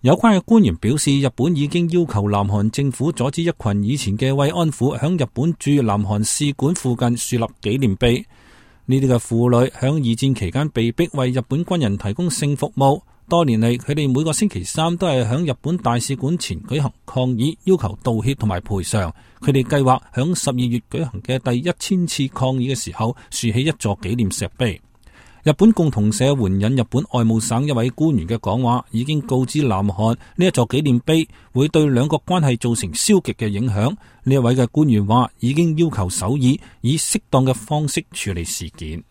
有關嘅官員表示，日本已經要求南韓政府阻止一群以前嘅慰安婦響日本駐南韓使館附近樹立紀念碑。呢啲嘅婦女響二戰期間被逼為日本軍人提供性服務，多年嚟佢哋每個星期三都係響日本大使館前舉行抗議，要求道歉同埋賠償。佢哋計劃響12月舉行嘅第1000次抗議嘅時候，豎起一座紀念石碑。日本共同社援引日本外務省一位官員嘅講話，已經告知南韓呢一座紀念碑會對兩國關係造成消極嘅影響。呢一位嘅官員話，已經要求首爾以適當嘅方式處理事件。